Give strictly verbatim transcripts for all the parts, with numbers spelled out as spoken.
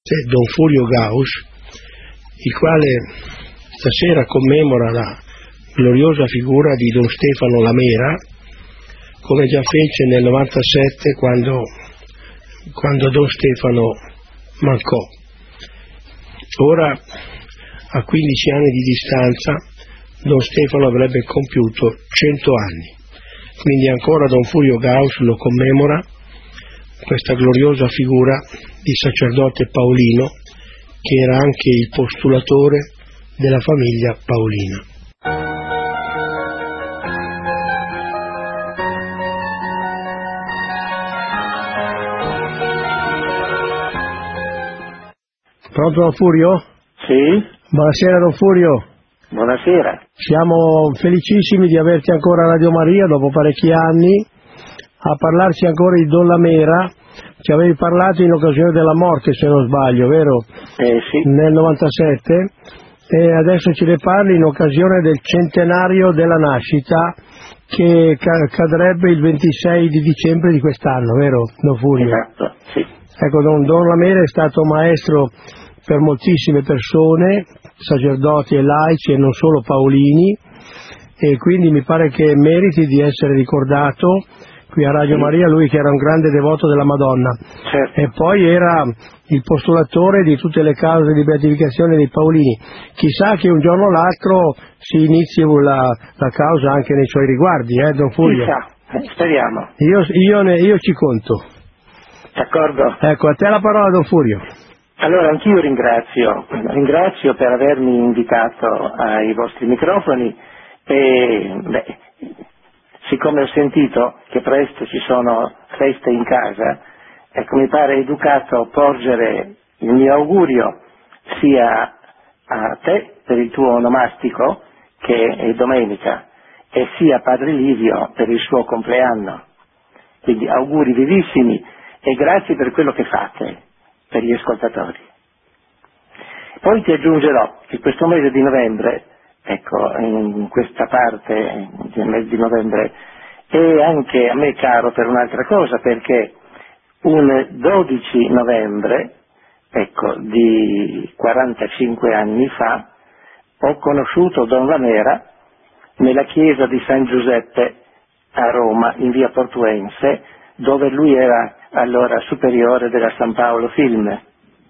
Don Furio Gauss, il quale stasera commemora la gloriosa figura di Don Stefano Lamera, come già fece nel novantasette quando, quando Don Stefano mancò. Ora, a quindici anni di distanza, Don Stefano avrebbe compiuto cento anni, quindi ancora Don Furio Gauss lo commemora, questa gloriosa figura di sacerdote paolino che era anche il postulatore della famiglia paolina. Pronto, Don Furio? Sì. Buonasera, Don Furio. Buonasera. Siamo felicissimi di averti ancora a Radio Maria dopo parecchi anni a parlarci ancora di Don Lamera. Ci avevi parlato in occasione della morte, se non sbaglio, vero? Eh sì. Nel novantasette, e adesso ce ne parli in occasione del centenario della nascita che cadrebbe il ventisei di dicembre di quest'anno, vero, Don Furio? Esatto, sì. Ecco, Don, Don Lamera è stato maestro per moltissime persone, sacerdoti e laici e non solo paolini, e quindi mi pare che meriti di essere ricordato qui a Radio Maria, lui che era un grande devoto della Madonna. Certo. E poi era il postulatore di tutte le cause di beatificazione dei paolini. Chissà che un giorno o l'altro si inizi la, la causa anche nei suoi riguardi, eh, Don Furio? Chissà, eh, speriamo. Io, io, ne, io ci conto. D'accordo. Ecco, a te la parola, Don Furio. Allora, anch'io ringrazio, ringrazio per avermi invitato ai vostri microfoni e, beh, siccome ho sentito che presto ci sono feste in casa, ecco, mi pare educato porgere il mio augurio sia a te per il tuo onomastico, che è domenica, e sia a Padre Livio per il suo compleanno. Quindi auguri vivissimi e grazie per quello che fate per gli ascoltatori. Poi ti aggiungerò che questo mese di novembre, ecco, in questa parte del mese di novembre, è anche a me caro per un'altra cosa, perché un dodici novembre, ecco, di quarantacinque anni fa, ho conosciuto Don Lamera nella chiesa di San Giuseppe a Roma, in via Portuense, dove lui era allora superiore della San Paolo Film.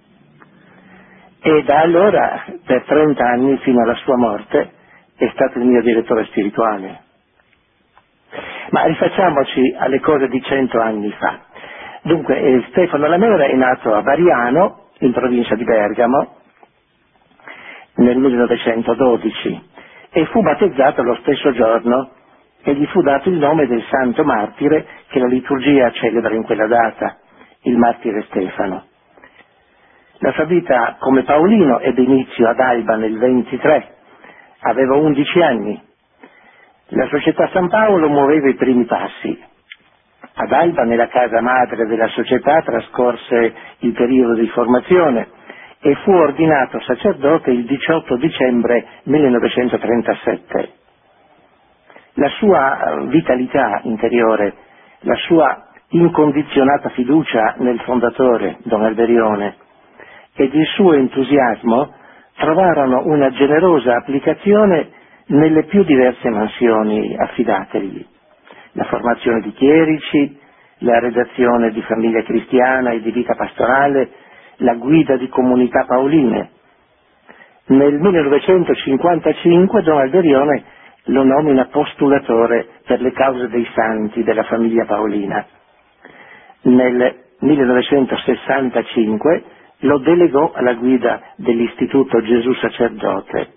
E da allora, per trenta anni, fino alla sua morte, è stato il mio direttore spirituale. Ma rifacciamoci alle cose di cento anni fa. Dunque, eh, Stefano Lamera è nato a Variano, in provincia di Bergamo, nel millenovecentododici, e fu battezzato lo stesso giorno e gli fu dato il nome del santo martire che la liturgia celebra in quella data, il martire Stefano. La sua vita come paolino ebbe inizio ad Alba nel ventitré, aveva undici anni. La società San Paolo muoveva i primi passi. Ad Alba, nella casa madre della società, trascorse il periodo di formazione e fu ordinato sacerdote il diciotto dicembre millenovecentotrentasette. La sua vitalità interiore, la sua incondizionata fiducia nel fondatore, Don Alberione, ed il suo entusiasmo trovarono una generosa applicazione nelle più diverse mansioni affidategli: la formazione di chierici, la redazione di famiglia cristiana e di vita pastorale, la guida di comunità paoline. Nel millenovecentocinquantacinque Don Alberione lo nomina postulatore per le cause dei santi della famiglia paolina. Nel millenovecentosessantacinque lo delegò alla guida dell'Istituto Gesù Sacerdote.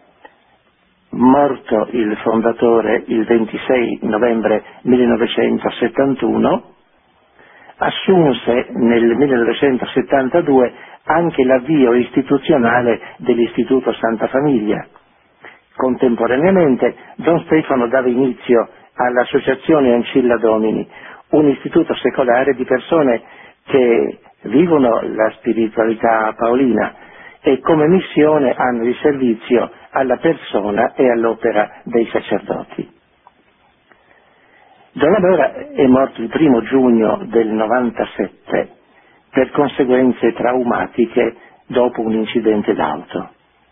Morto il fondatore il ventisei novembre millenovecentosettantuno, assunse nel millenovecentosettantadue anche l'avvio istituzionale dell'Istituto Santa Famiglia. Contemporaneamente Don Stefano dava inizio all'Associazione Ancilla Domini, un istituto secolare di persone che vivono la spiritualità paolina e come missione hanno il servizio alla persona e all'opera dei sacerdoti. Don Lamera è morto il primo giugno del novantasette, per conseguenze traumatiche dopo un incidente d'auto.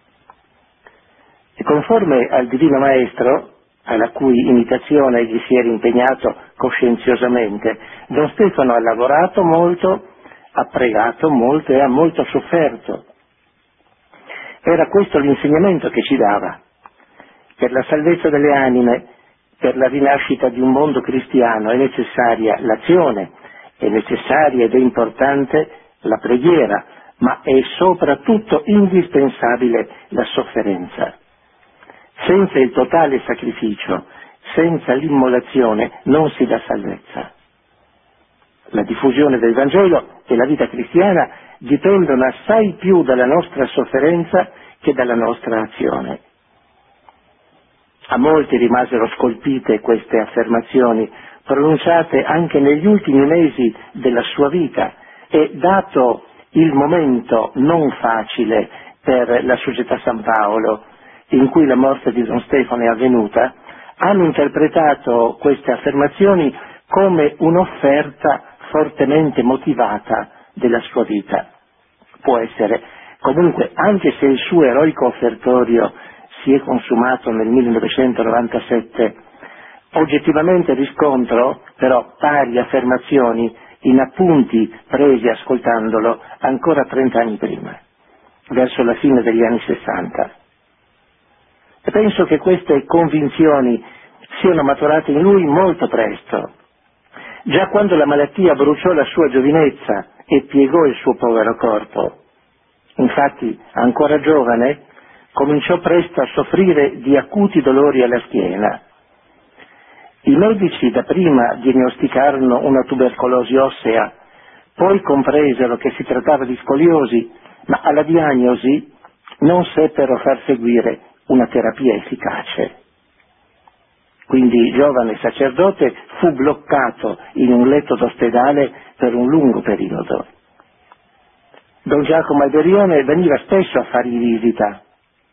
E conforme al Divino Maestro, alla cui imitazione egli si era impegnato coscienziosamente, Don Stefano ha lavorato molto, ha pregato molto e ha molto sofferto. Era questo l'insegnamento che ci dava. Per la salvezza delle anime, per la rinascita di un mondo cristiano è necessaria l'azione, è necessaria ed è importante la preghiera, ma è soprattutto indispensabile la sofferenza. Senza il totale sacrificio, senza l'immolazione, non si dà salvezza. La diffusione del Vangelo e la vita cristiana dipendono assai più dalla nostra sofferenza che dalla nostra azione. A molti rimasero scolpite queste affermazioni, pronunciate anche negli ultimi mesi della sua vita, e dato il momento non facile per la Società San Paolo, in cui la morte di Don Stefano è avvenuta, hanno interpretato queste affermazioni come un'offerta fortemente motivata della sua vita. Può essere. Comunque, anche se il suo eroico offertorio si è consumato nel millenovecentonovantasette, oggettivamente riscontro però tali affermazioni in appunti presi ascoltandolo ancora trent'anni prima, verso la fine degli anni sessanta. E penso che queste convinzioni siano maturate in lui molto presto. Già quando la malattia bruciò la sua giovinezza e piegò il suo povero corpo. Infatti, ancora giovane, cominciò presto a soffrire di acuti dolori alla schiena. I medici dapprima diagnosticarono una tubercolosi ossea, poi compresero che si trattava di scoliosi, ma alla diagnosi non seppero far seguire una terapia efficace. Quindi il giovane sacerdote fu bloccato in un letto d'ospedale per un lungo periodo. Don Giacomo Alberione veniva spesso a fargli visita.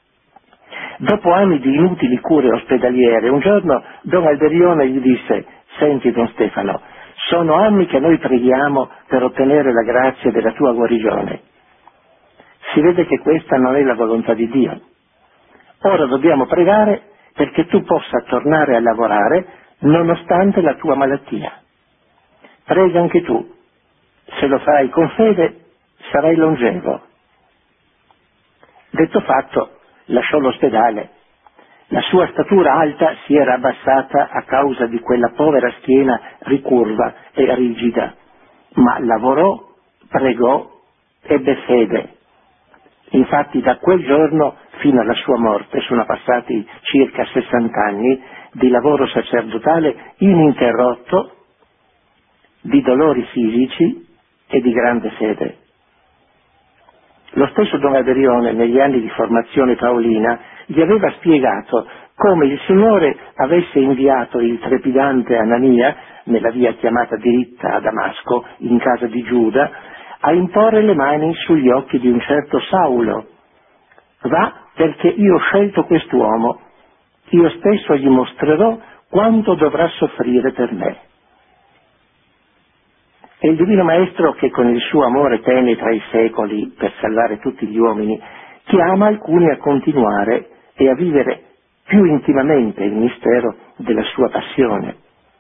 Dopo anni di inutili cure ospedaliere, un giorno Don Alberione gli disse: «Senti, Don Stefano, sono anni che noi preghiamo per ottenere la grazia della tua guarigione. Si vede che questa non è la volontà di Dio. Ora dobbiamo pregare perché tu possa tornare a lavorare nonostante la tua malattia. Prega anche tu. Se lo fai con fede, sarai longevo». Detto fatto, lasciò l'ospedale. La sua statura alta si era abbassata a causa di quella povera schiena ricurva e rigida, ma lavorò, pregò, ebbe fede. Infatti da quel giorno fino alla sua morte sono passati circa sessant'anni di lavoro sacerdotale ininterrotto, di dolori fisici e di grande fede. Lo stesso Don Alberione, negli anni di formazione paolina, gli aveva spiegato come il Signore avesse inviato il trepidante Anania, nella via chiamata diritta a Damasco, in casa di Giuda, a imporre le mani sugli occhi di un certo Saulo. «Va, perché io ho scelto quest'uomo, io stesso gli mostrerò quanto dovrà soffrire per me». E il Divino Maestro, che con il suo amore penetra i secoli per salvare tutti gli uomini, chiama alcuni a continuare e a vivere più intimamente il mistero della sua passione.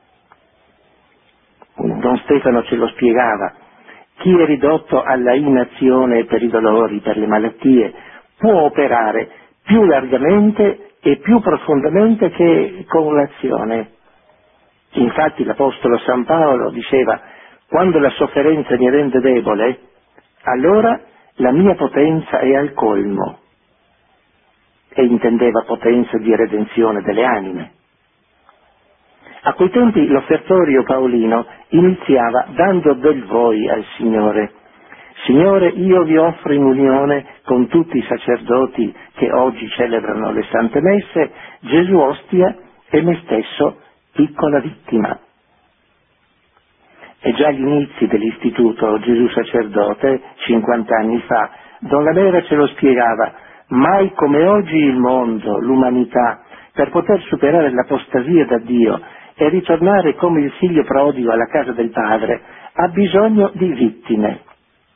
Don Stefano ce lo spiegava: chi è ridotto alla inazione per i dolori, per le malattie, può operare più largamente e più profondamente che con l'azione. Infatti l'Apostolo San Paolo diceva: quando la sofferenza mi rende debole, allora la mia potenza è al colmo. E intendeva potenza di redenzione delle anime. A quei tempi l'offertorio paolino iniziava dando del voi al Signore. Signore, io vi offro in unione con tutti i sacerdoti che oggi celebrano le Sante Messe, Gesù ostia e me stesso, piccola vittima. E già agli inizi dell'istituto Gesù sacerdote, cinquanta anni fa, Don Lamera ce lo spiegava: mai come oggi il mondo, l'umanità, per poter superare l'apostasia da Dio e ritornare come il figlio prodigo alla casa del padre, ha bisogno di vittime.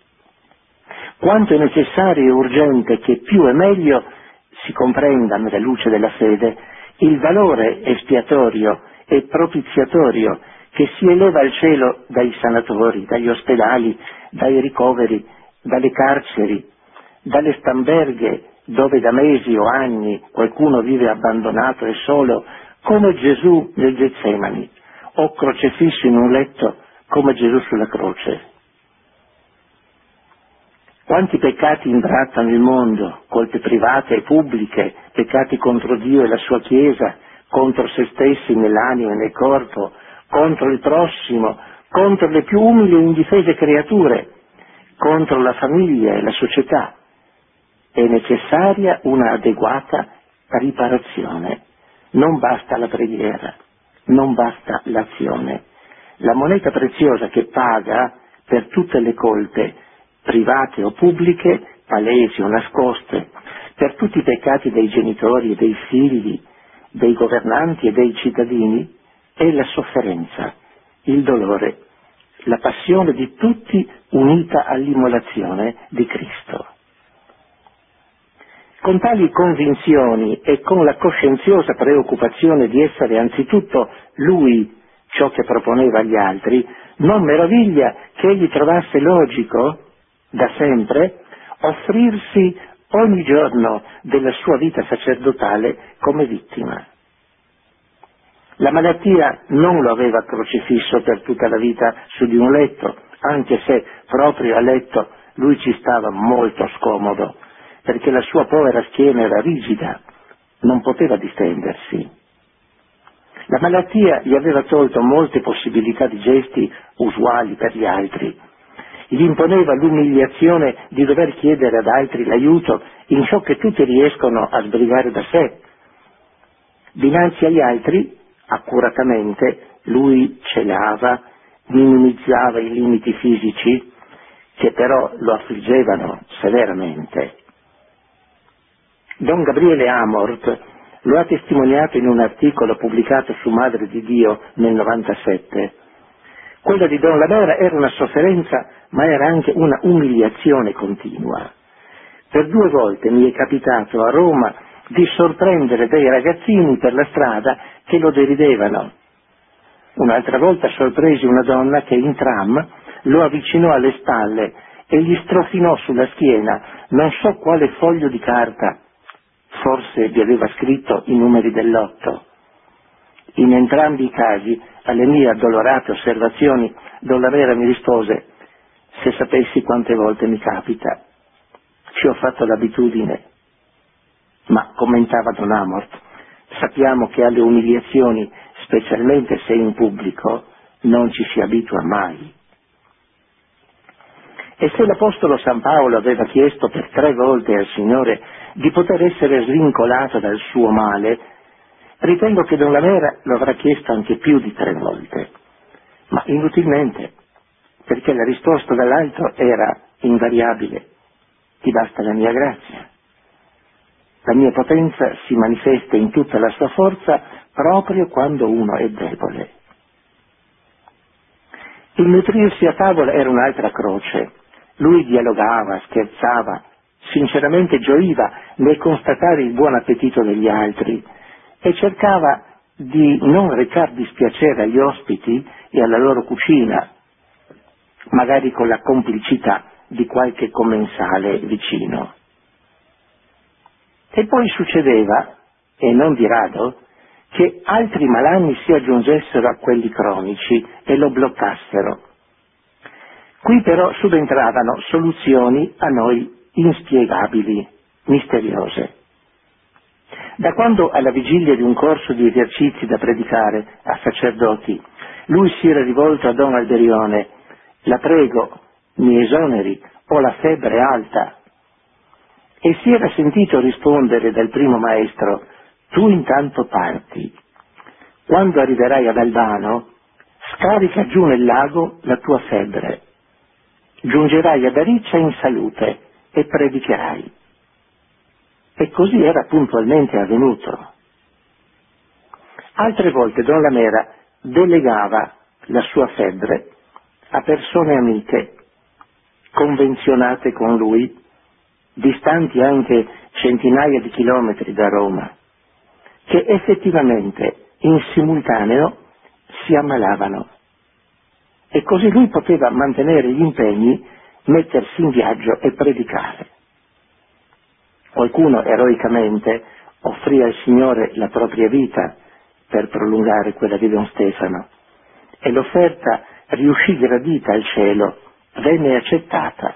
quanto è necessario e urgente che più e meglio si comprenda nella luce della fede il valore espiatorio e propiziatorio che si eleva al cielo dai sanatori, dagli ospedali, dai ricoveri, dalle carceri, dalle stamberghe dove da mesi o anni qualcuno vive abbandonato e solo, come Gesù nel Getsemani, o crocefisso in un letto come Gesù sulla croce. Quanti peccati imbrattano il mondo, colpe private e pubbliche, peccati contro Dio e la sua Chiesa, contro se stessi nell'anima e nel corpo, contro il prossimo, contro le più umili e indifese creature, contro la famiglia e la società. È necessaria una adeguata riparazione. Non basta la preghiera, non basta l'azione. La moneta preziosa che paga per tutte le colpe, private o pubbliche, palesi o nascoste, per tutti i peccati dei genitori e dei figli, dei governanti e dei cittadini, è la sofferenza, il dolore, la passione di tutti unita all'immolazione di Cristo. Con tali convinzioni e con la coscienziosa preoccupazione di essere anzitutto Lui ciò che proponeva agli altri, non meraviglia che egli trovasse logico, da sempre, offrirsi ogni giorno della sua vita sacerdotale come vittima. La malattia non lo aveva crocifisso per tutta la vita su di un letto, anche se proprio a letto lui ci stava molto scomodo, perché la sua povera schiena era rigida, non poteva distendersi. La malattia gli aveva tolto molte possibilità di gesti usuali per gli altri, gli imponeva l'umiliazione di dover chiedere ad altri l'aiuto in ciò che tutti riescono a sbrigare da sé. Dinanzi agli altri, accuratamente, lui celava, minimizzava i limiti fisici, che però lo affliggevano severamente. Don Gabriele Amort lo ha testimoniato in un articolo pubblicato su Madre di Dio nel novantasette. Quella di Don Lamera era una sofferenza, ma era anche una umiliazione continua. Per due volte mi è capitato a Roma di sorprendere dei ragazzini per la strada che lo deridevano. Un'altra volta sorpresi una donna che in tram lo avvicinò alle spalle e gli strofinò sulla schiena non so quale foglio di carta. Forse vi aveva scritto i numeri del lotto. In entrambi i casi, alle mie addolorate osservazioni, Don Lamera mi rispose: se sapessi quante volte mi capita, ci ho fatto l'abitudine. Ma, commentava Don Amort, sappiamo che alle umiliazioni, specialmente se in pubblico, non ci si abitua mai. E se l'Apostolo San Paolo aveva chiesto per tre volte al Signore di poter essere svincolato dal suo male, ritengo che Don Lamera lo avrà chiesto anche più di tre volte, ma inutilmente, perché la risposta dall'alto era invariabile: ti basta la mia grazia. La mia potenza si manifesta in tutta la sua forza proprio quando uno è debole. Il nutrirsi a tavola era un'altra croce. Lui dialogava, scherzava, sinceramente gioiva nel constatare il buon appetito degli altri e cercava di non recar dispiacere agli ospiti e alla loro cucina, magari con la complicità di qualche commensale vicino. E poi succedeva, e non di rado, che altri malanni si aggiungessero a quelli cronici e lo bloccassero. Qui però subentravano soluzioni a noi inspiegabili, misteriose. Da quando alla vigilia di un corso di esercizi da predicare a sacerdoti, lui si era rivolto a Don Alberione: la prego, mi esoneri, ho la febbre alta. E si era sentito rispondere dal primo maestro: tu intanto parti. Quando arriverai ad Albano, scarica giù nel lago la tua febbre. Giungerai ad Ariccia in salute e predicherai. E così era puntualmente avvenuto. Altre volte Don Lamera delegava la sua febbre a persone amiche convenzionate con lui, distanti anche centinaia di chilometri da Roma, che effettivamente in simultaneo si ammalavano. E così lui poteva mantenere gli impegni, mettersi in viaggio e predicare. Qualcuno eroicamente offrì al Signore la propria vita per prolungare quella di Don Stefano, e l'offerta riuscì gradita al cielo, venne accettata.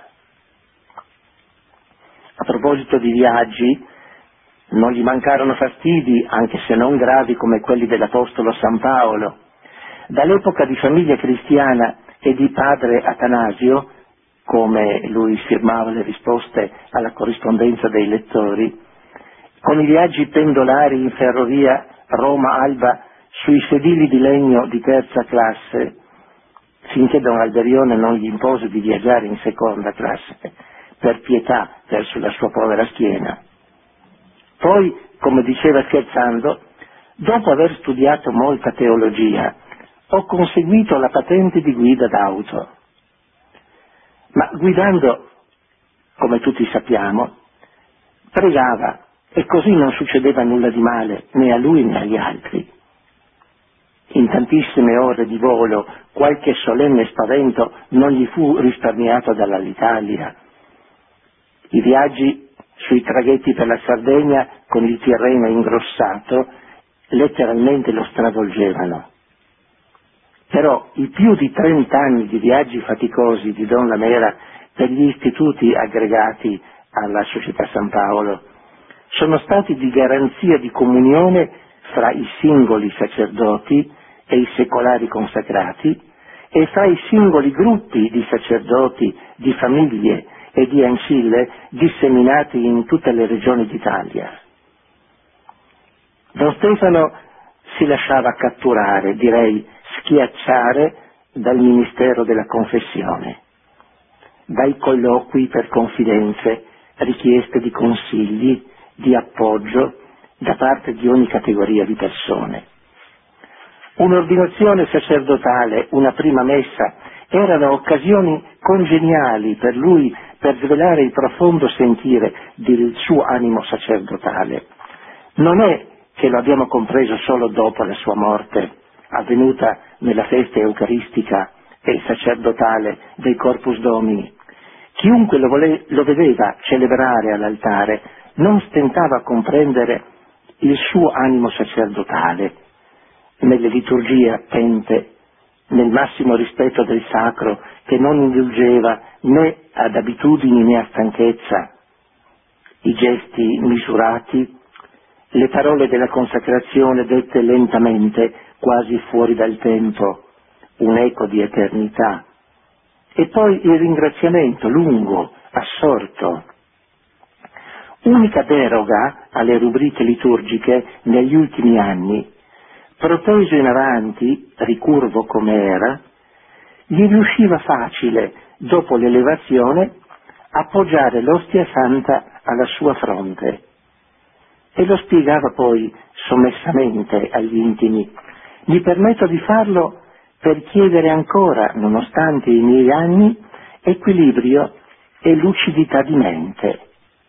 A proposito di viaggi, non gli mancarono fastidi, anche se non gravi come quelli dell'Apostolo San Paolo. Dall'epoca di famiglia cristiana e di padre Atanasio, come lui firmava le risposte alla corrispondenza dei lettori, con i viaggi pendolari in ferrovia Roma-Alba sui sedili di legno di terza classe, finché Don Alberione non gli impose di viaggiare in seconda classe, per pietà verso la sua povera schiena. Poi, come diceva scherzando, dopo aver studiato molta teologia, ho conseguito la patente di guida d'auto. Ma guidando, come tutti sappiamo, pregava, e così non succedeva nulla di male né a lui né agli altri. In tantissime ore di volo qualche solenne spavento non gli fu risparmiato dall'Alitalia. I viaggi sui traghetti per la Sardegna con il Tirreno ingrossato letteralmente lo stravolgevano. Però i più di trent'anni di viaggi faticosi di Don Lamera per gli istituti aggregati alla Società San Paolo sono stati di garanzia di comunione fra i singoli sacerdoti e i secolari consacrati e fra i singoli gruppi di sacerdoti, di famiglie e di ancille disseminati in tutte le regioni d'Italia. Don Stefano si lasciava catturare, direi schiacciare, dal ministero della confessione, dai colloqui per confidenze, richieste di consigli, di appoggio da parte di ogni categoria di persone. Un'ordinazione sacerdotale, una prima messa, erano occasioni congeniali per lui per svelare il profondo sentire del suo animo sacerdotale. Non è che lo abbiamo compreso solo dopo la sua morte, avvenuta nella festa eucaristica e sacerdotale del Corpus Domini. Chiunque lo, vole- lo vedeva celebrare all'altare non stentava a comprendere il suo animo sacerdotale, nelle liturgie attente, nel massimo rispetto del sacro, che non indulgeva né ad abitudini né a stanchezza, i gesti misurati, le parole della consacrazione dette lentamente, quasi fuori dal tempo, un eco di eternità, e poi il ringraziamento lungo, assorto. Unica deroga alle rubriche liturgiche negli ultimi anni, proteso in avanti, ricurvo come era, gli riusciva facile, dopo l'elevazione, appoggiare l'ostia santa alla sua fronte, e lo spiegava poi sommessamente agli intimi: mi permetto di farlo per chiedere ancora, nonostante i miei anni, equilibrio e lucidità di mente.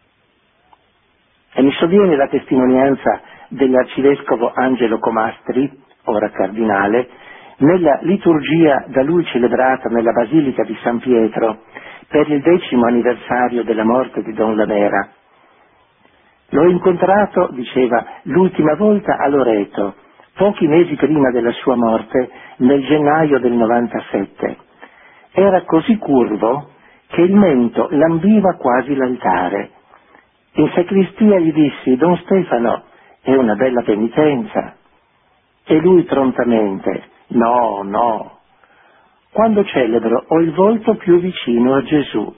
E mi sovviene la testimonianza dell'arcivescovo Angelo Comastri, ora cardinale, nella liturgia da lui celebrata nella Basilica di San Pietro per il decimo anniversario della morte di Don Lamera. L'ho incontrato, diceva, l'ultima volta a Loreto, pochi mesi prima della sua morte, nel gennaio del novantasette. Era così curvo che il mento lambiva quasi l'altare. In sacristia gli dissi: Don Stefano, è una bella penitenza. E lui prontamente: no, no, quando celebro ho il volto più vicino a Gesù.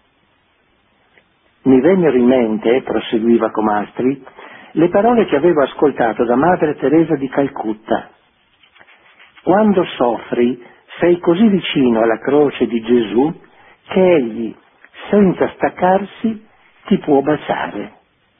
Mi vennero in mente, proseguiva Comastri, le parole che avevo ascoltato da Madre Teresa di Calcutta: quando soffri sei così vicino alla croce di Gesù che egli, senza staccarsi, ti può baciare.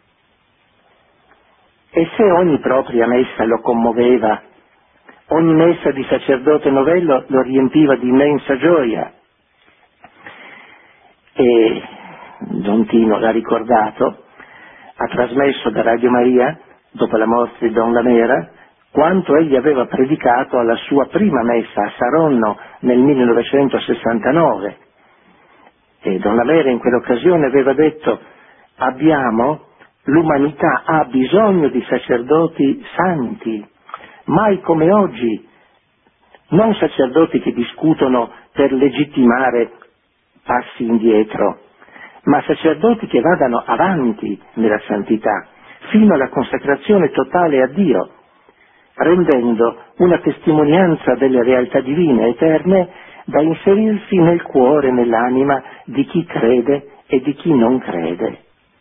E se ogni propria messa lo commuoveva, ogni messa di sacerdote novello lo riempiva di immensa gioia, e Don Tino l'ha ricordato, ha trasmesso da Radio Maria, dopo la morte di Don Lamera, quanto egli aveva predicato alla sua prima messa a Saronno nel millenovecentosessantanove. E Don Lamera in quell'occasione aveva detto: abbiamo, l'umanità ha bisogno di sacerdoti santi, mai come oggi, non sacerdoti che discutono per legittimare passi indietro, ma sacerdoti che vadano avanti nella santità, fino alla consacrazione totale a Dio, rendendo una testimonianza delle realtà divine eterne da inserirsi nel cuore e nell'anima di chi crede e di chi non crede.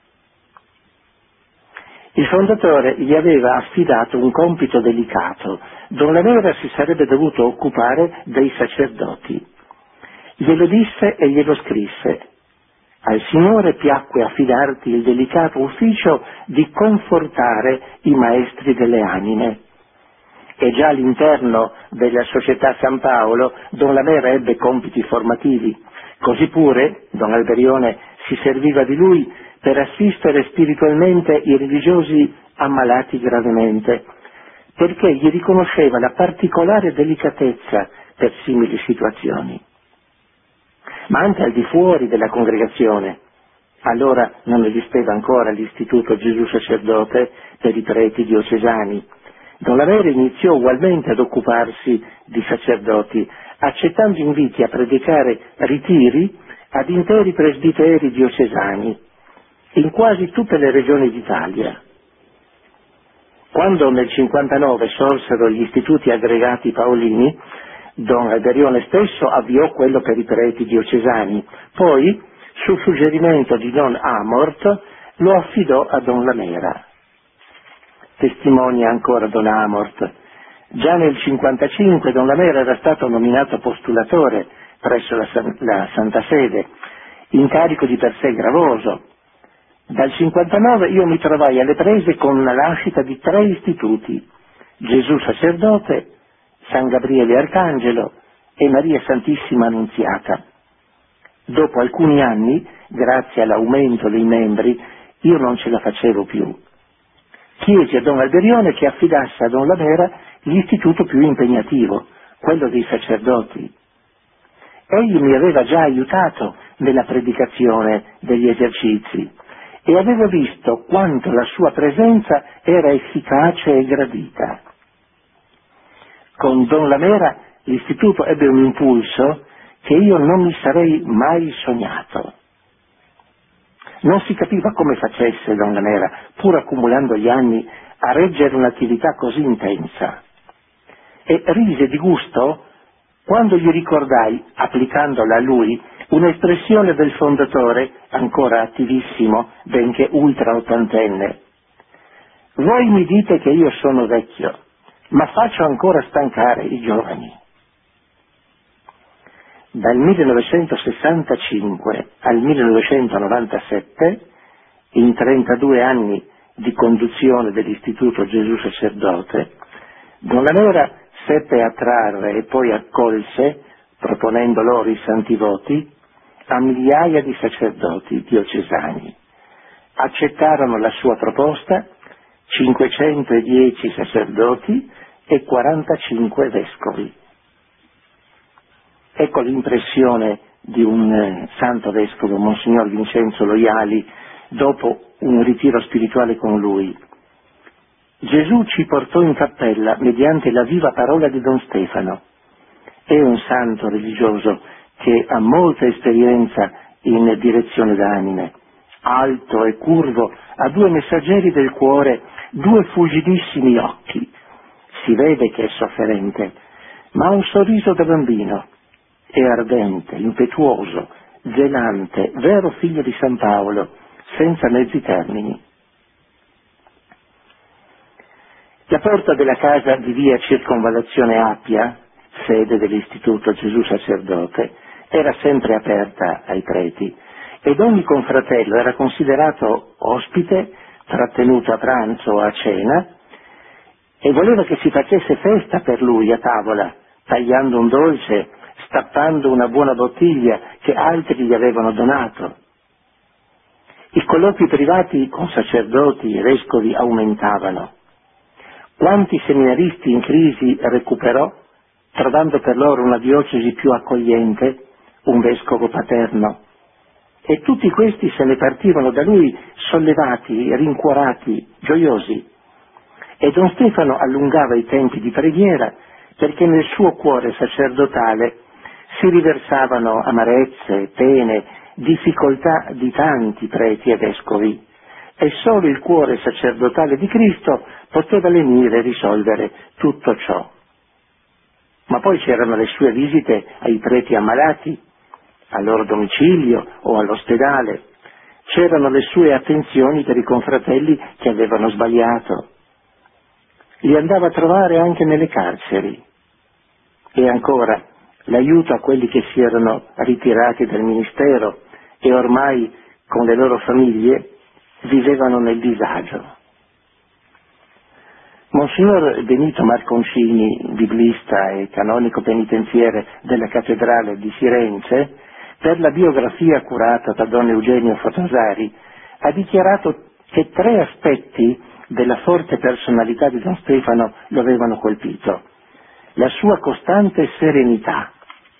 Il fondatore gli aveva affidato un compito delicato. Don Lamera si sarebbe dovuto occupare dei sacerdoti. Glielo disse e glielo scrisse: al Signore piacque affidarti il delicato ufficio di confortare i maestri delle anime. E già all'interno della Società San Paolo Don Lamera ebbe compiti formativi. Così pure Don Alberione si serviva di lui per assistere spiritualmente i religiosi ammalati gravemente, perché gli riconosceva la particolare delicatezza per simili situazioni. Ma anche al di fuori della congregazione, allora non esisteva ancora l'Istituto Gesù Sacerdote per i preti diocesani, Don Lamera iniziò ugualmente ad occuparsi di sacerdoti, accettando inviti a predicare ritiri ad interi presbiteri diocesani in quasi tutte le regioni d'Italia. Quando nel cinquantanove sorsero gli istituti aggregati paolini, Don Alberione stesso avviò quello per i preti diocesani, poi, su suggerimento di Don Amort, lo affidò a Don Lamera. Testimonia ancora Don Amort: già nel cinquantacinque Don Lamera era stato nominato postulatore presso la, San, la Santa Sede, incarico di per sé gravoso. Dal cinquantanove io mi trovai alle prese con la nascita di tre istituti: Gesù Sacerdote, San Gabriele Arcangelo e Maria Santissima Annunziata. Dopo alcuni anni, grazie all'aumento dei membri, io non ce la facevo più. Chiesi a Don Alberione che affidasse a Don Lamera l'istituto più impegnativo, quello dei sacerdoti. Egli mi aveva già aiutato nella predicazione degli esercizi e avevo visto quanto la sua presenza era efficace e gradita. Con Don Lamera l'istituto ebbe un impulso che io non mi sarei mai sognato. Non si capiva come facesse Don Lamera, pur accumulando gli anni, a reggere un'attività così intensa. E rise di gusto quando gli ricordai, applicandola a lui, un'espressione del fondatore, ancora attivissimo, benché ultra ottantenne. Voi mi dite che io sono vecchio, ma faccio ancora stancare i giovani. Dal millenovecentosessantacinque al millenovecentonovantasette, in trentadue anni di conduzione dell'Istituto Gesù Sacerdote, Don Lamera seppe attrarre e poi accolse, proponendo loro i santi voti, a migliaia di sacerdoti diocesani. Accettarono la sua proposta cinquecentodieci sacerdoti e quarantacinque vescovi. Ecco l'impressione di un eh, santo vescovo, Monsignor Vincenzo Loiali, dopo un ritiro spirituale con lui. Gesù ci portò in cappella mediante la viva parola di Don Stefano. È un santo religioso che ha molta esperienza in direzione d'anime, alto e curvo, ha due messaggeri del cuore, due fulgidissimi occhi. Si vede che è sofferente, ma ha un sorriso da bambino. È ardente, impetuoso, zelante, vero figlio di San Paolo, senza mezzi termini. La porta della casa di via Circonvallazione Appia, sede dell'Istituto Gesù Sacerdote, era sempre aperta ai preti ed ogni confratello era considerato ospite, trattenuto a pranzo o a cena, e voleva che si facesse festa per lui a tavola, tagliando un dolce, stappando una buona bottiglia che altri gli avevano donato. I colloqui privati con sacerdoti e vescovi aumentavano. Quanti seminaristi in crisi recuperò, trovando per loro una diocesi più accogliente, un vescovo paterno. E tutti questi se ne partivano da lui sollevati, rincuorati, gioiosi. E Don Stefano allungava i tempi di preghiera perché nel suo cuore sacerdotale si riversavano amarezze, pene, difficoltà di tanti preti e vescovi, e solo il cuore sacerdotale di Cristo poteva lenire e risolvere tutto ciò. Ma poi c'erano le sue visite ai preti ammalati, al loro domicilio o all'ospedale, c'erano le sue attenzioni per i confratelli che avevano sbagliato, li andava a trovare anche nelle carceri, e ancora l'aiuto a quelli che si erano ritirati dal ministero e ormai con le loro famiglie vivevano nel disagio. Monsignor Benito Marconcini, biblista e canonico penitenziere della cattedrale di Firenze, per la biografia curata da Don Eugenio Fotosari, ha dichiarato che tre aspetti della forte personalità di Don Stefano lo avevano colpito: la sua costante serenità.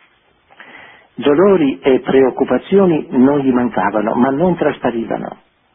Dolori e preoccupazioni non gli mancavano, ma non trasparivano.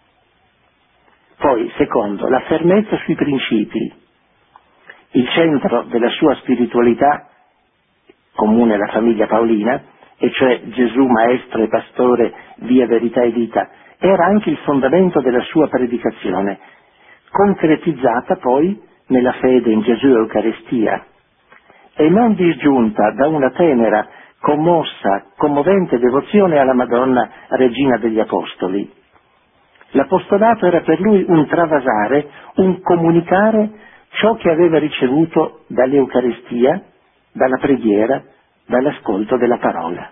Poi, secondo, la fermezza sui principi. Il centro della sua spiritualità, comune alla famiglia paolina, e cioè Gesù maestro e pastore, via, verità e vita, era anche il fondamento della sua predicazione, concretizzata poi nella fede in Gesù e Eucaristia, e non disgiunta da una tenera, commossa, commovente devozione alla Madonna, Regina degli Apostoli. L'apostolato era per lui un travasare, un comunicare ciò che aveva ricevuto dall'Eucaristia, dalla preghiera, dall'ascolto della parola.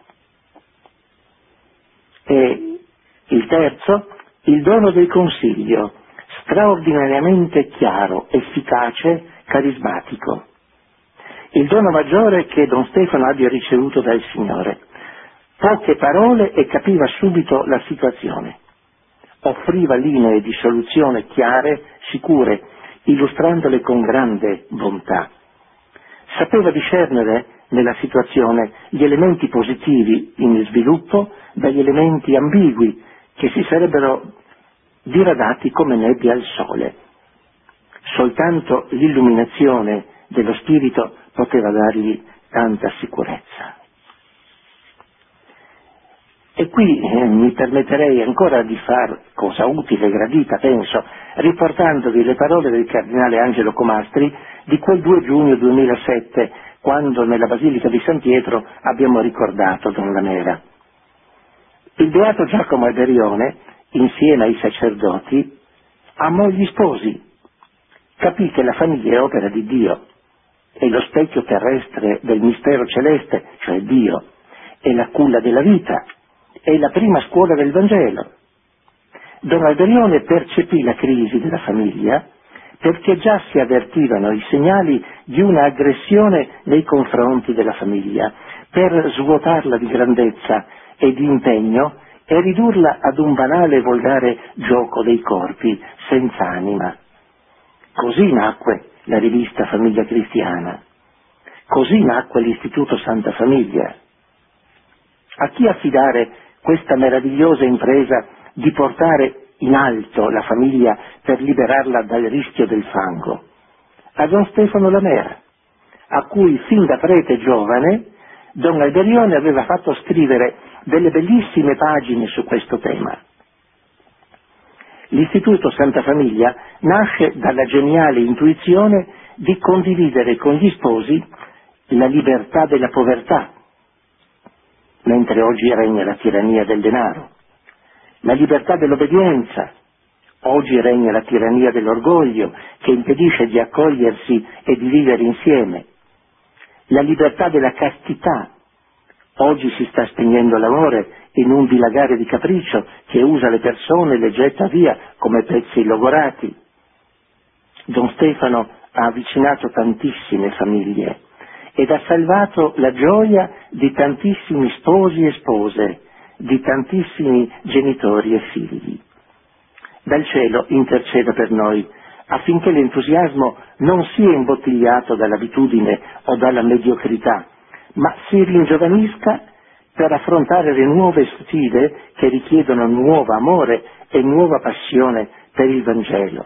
E il terzo, il dono del consiglio, straordinariamente chiaro, efficace, carismatico. Il dono maggiore che Don Stefano abbia ricevuto dal Signore. Poche parole e capiva subito la situazione. Offriva linee di soluzione chiare, sicure, illustrandole con grande bontà. Sapeva discernere nella situazione gli elementi positivi in sviluppo dagli elementi ambigui che si sarebbero diradati come nebbia al sole. Soltanto l'illuminazione dello Spirito poteva dargli tanta sicurezza. E qui eh, mi permetterei ancora di far cosa utile e gradita, penso, riportandovi le parole del cardinale Angelo Comastri di quel due giugno duemilasette, quando nella Basilica di San Pietro abbiamo ricordato Don Lamera. Il beato Giacomo Alberione, insieme ai sacerdoti, amò gli sposi, capì che la famiglia è opera di Dio, è lo specchio terrestre del mistero celeste, cioè Dio, è la culla della vita, è la prima scuola del Vangelo. Don Alberione percepì la crisi della famiglia perché già si avvertivano i segnali di una aggressione nei confronti della famiglia, per svuotarla di grandezza e di impegno e ridurla ad un banale e volgare gioco dei corpi senza anima. Così nacque la rivista Famiglia Cristiana, così nacque l'Istituto Santa Famiglia. A chi affidare questa meravigliosa impresa di portare in alto la famiglia per liberarla dal rischio del fango? A Don Stefano Lamera, a cui fin da prete giovane Don Alberione aveva fatto scrivere delle bellissime pagine su questo tema. L'Istituto Santa Famiglia nasce dalla geniale intuizione di condividere con gli sposi la libertà della povertà, mentre oggi regna la tirannia del denaro, la libertà dell'obbedienza, oggi regna la tirannia dell'orgoglio che impedisce di accogliersi e di vivere insieme, la libertà della castità, oggi si sta spegnendo l'amore in un dilagare di capriccio che usa le persone e le getta via come pezzi logorati. Don Stefano ha avvicinato tantissime famiglie ed ha salvato la gioia di tantissimi sposi e spose, di tantissimi genitori e figli. Dal cielo interceda per noi, affinché l'entusiasmo non sia imbottigliato dall'abitudine o dalla mediocrità, ma si ringiovanisca per affrontare le nuove sfide che richiedono nuovo amore e nuova passione per il Vangelo.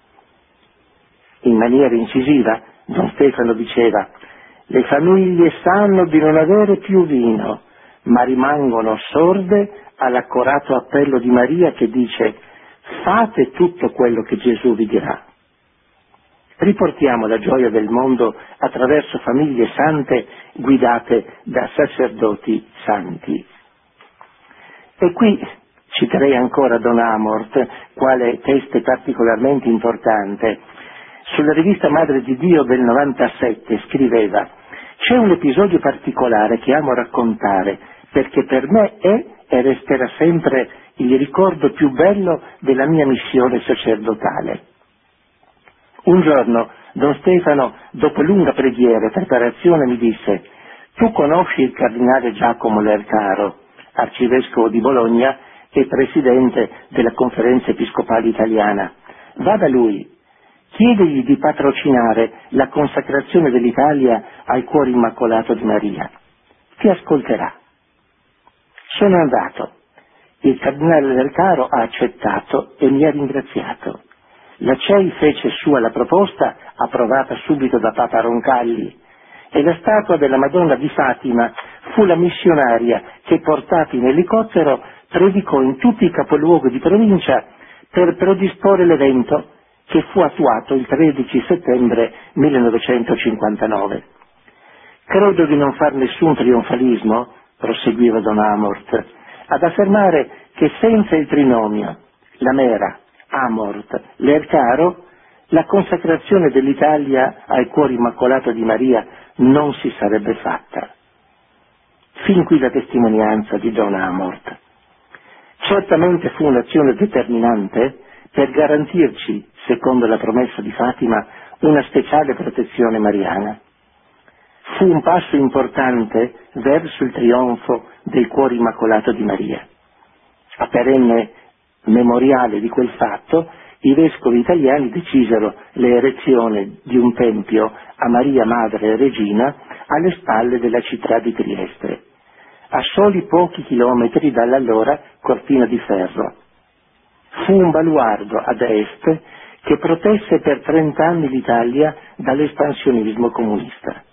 In maniera incisiva, Don Stefano diceva: le famiglie sanno di non avere più vino, ma rimangono sorde all'accorato appello di Maria che dice: fate tutto quello che Gesù vi dirà. Riportiamo la gioia del mondo attraverso famiglie sante guidate da sacerdoti santi. E qui citerei ancora Don Amort, quale teste particolarmente importante. Sulla rivista Madre di Dio del novantasette scriveva: c'è un episodio particolare che amo raccontare perché per me è e resterà sempre il ricordo più bello della mia missione sacerdotale. Un giorno Don Stefano, dopo lunga preghiera e preparazione, mi disse: tu conosci il cardinale Giacomo Lercaro, arcivescovo di Bologna e presidente della Conferenza Episcopale Italiana. Va da lui, chiedegli di patrocinare la consacrazione dell'Italia al Cuore Immacolato di Maria. Ti ascolterà. Sono andato. Il cardinale Lercaro ha accettato e mi ha ringraziato. La C E I fece sua la proposta, approvata subito da Papa Roncalli, e la statua della Madonna di Fatima fu la missionaria che, portata in elicottero, predicò in tutti i capoluoghi di provincia per predisporre l'evento che fu attuato il tredici settembre millenovecentocinquantanove. Credo di non far nessun trionfalismo, proseguiva Don Amort, ad affermare che senza il trinomio, Lamera, Amort, Lercaro, la consacrazione dell'Italia al Cuore Immacolato di Maria non si sarebbe fatta. Fin qui la testimonianza di Don Amort. Certamente fu un'azione determinante per garantirci, secondo la promessa di Fatima, una speciale protezione mariana. Fu un passo importante verso il trionfo del Cuore Immacolato di Maria. A perenne memoriale di quel fatto, i vescovi italiani decisero l'erezione di un tempio a Maria Madre e Regina alle spalle della città di Trieste, a soli pochi chilometri dall'allora Cortina di Ferro. Fu un baluardo ad est che protesse per trent'anni l'Italia dall'espansionismo comunista.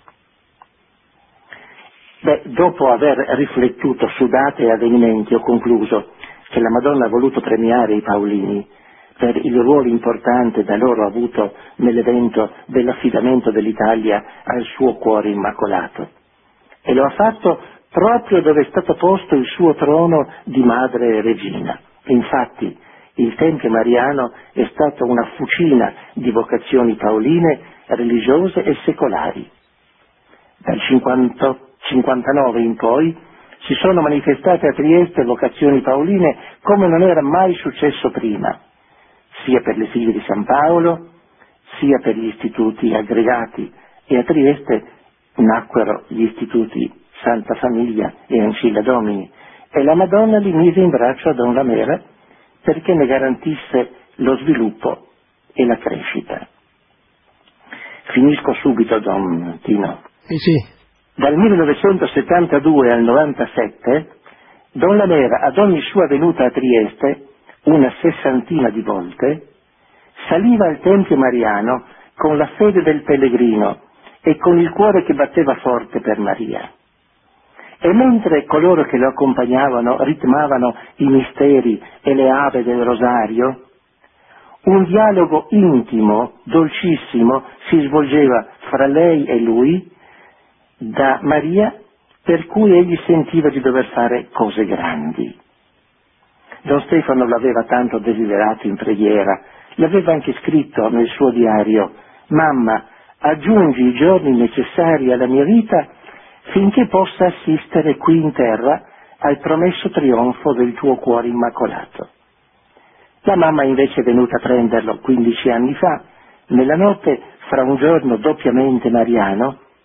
Beh, dopo aver riflettuto su date e avvenimenti, ho concluso che la Madonna ha voluto premiare i Paolini per il ruolo importante da loro avuto nell'evento dell'affidamento dell'Italia al suo Cuore Immacolato. E lo ha fatto proprio dove è stato posto il suo trono di Madre e Regina. Infatti, il Tempio Mariano è stato una fucina di vocazioni paoline, religiose e secolari. Dal cinquantanove in poi si sono manifestate a Trieste vocazioni paoline come non era mai successo prima, sia per le figlie di San Paolo, sia per gli istituti aggregati, e a Trieste nacquero gli istituti Santa Famiglia e Ancilla Domini, e la Madonna li mise in braccio a Don Lamera perché ne garantisse lo sviluppo e la crescita. Finisco subito, Don Tino. Sì, sì. Dal millenovecentosettantadue al novantasette, Don Lamera, ad ogni sua venuta a Trieste, una sessantina di volte, saliva al Tempio Mariano con la fede del pellegrino e con il cuore che batteva forte per Maria. E mentre coloro che lo accompagnavano ritmavano i misteri e le ave del rosario, un dialogo intimo, dolcissimo, si svolgeva fra lei e lui, da Maria, per cui egli sentiva di dover fare cose grandi. Don Stefano l'aveva tanto desiderato in preghiera, l'aveva anche scritto nel suo diario: «Mamma, aggiungi i giorni necessari alla mia vita finché possa assistere qui in terra al promesso trionfo del tuo Cuore Immacolato». La mamma invece è venuta a prenderlo quindici anni fa, nella notte fra un giorno doppiamente mariano,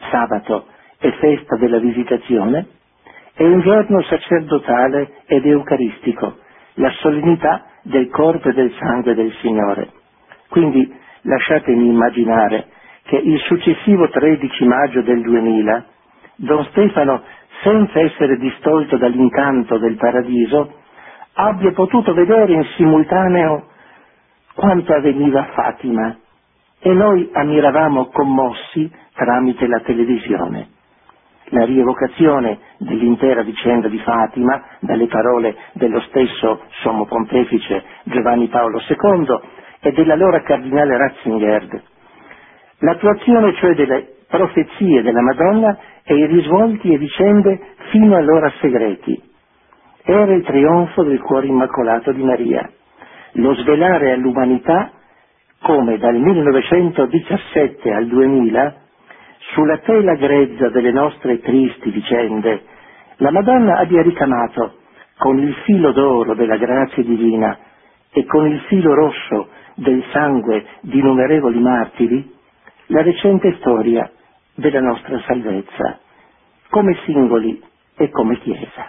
sabato è festa della Visitazione, è un giorno sacerdotale ed eucaristico, la solennità del corpo e del sangue del Signore. Quindi lasciatemi immaginare che il successivo tredici maggio del duemila Don Stefano, senza essere distolto dall'incanto del paradiso, abbia potuto vedere in simultaneo quanto avveniva a Fatima e noi ammiravamo commossi tramite la televisione. La rievocazione dell'intera vicenda di Fatima dalle parole dello stesso Sommo Pontefice Giovanni Paolo secondo e dell'allora cardinale Ratzinger. L'attuazione cioè delle profezie della Madonna e i risvolti e vicende fino allora segreti. Era il trionfo del cuore immacolato di Maria, lo svelare all'umanità come dal millenovecentodiciassette al duemila, sulla tela grezza delle nostre tristi vicende, la Madonna abbia ricamato, con il filo d'oro della grazia divina e con il filo rosso del sangue di innumerevoli martiri, la recente storia della nostra salvezza, come singoli e come Chiesa.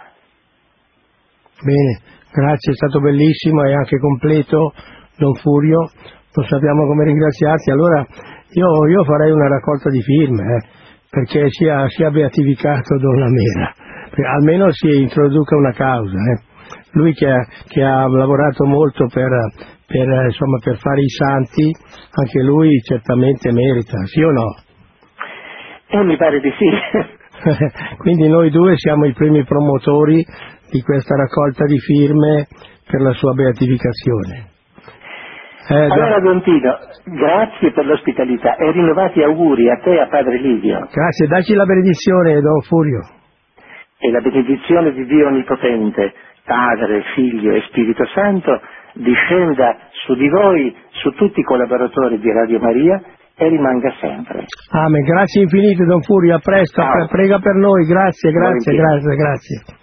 Bene, grazie, è stato bellissimo e anche completo, Don Furio, non sappiamo come ringraziarti. Allora io, io farei una raccolta di film, eh, perché sia, sia beatificato Don Lamera, almeno si introduca una causa. Eh. Lui che ha, che ha lavorato molto per, per, insomma, per fare i santi, anche lui certamente merita, sì o no? Eh, mi pare di sì. Quindi noi due siamo i primi promotori di questa raccolta di firme per la sua beatificazione. Eh, allora Don Tino, grazie per l'ospitalità e rinnovati auguri a te e a Padre Livio. Grazie, dacci la benedizione, Don Furio. E la benedizione di Dio Onnipotente, Padre, Figlio e Spirito Santo, discenda su di voi, su tutti i collaboratori di Radio Maria e rimanga sempre. Amen, grazie infinite Don Furio, a presto, Ciao. prega per noi, grazie, grazie, grazie, grazie.